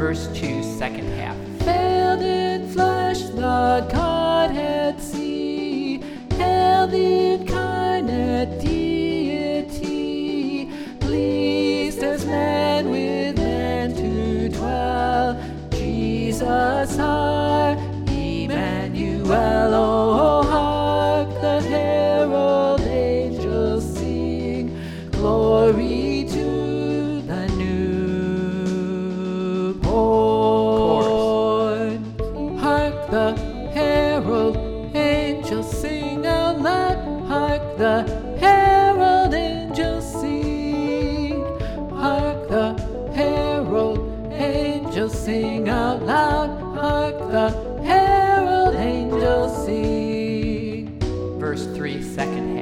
Verse 2, second half. Veiled in flesh, the Godhead see, hail the incarnate deity, pleased as man with man to dwell. Jesus our Emmanuel, oh hark the herald angels sing, glory to the newborn. Hark the herald angels sing out loud, hark the herald angels sing, hark the herald angels sing out loud, hark the herald angels sing. Verse 3, second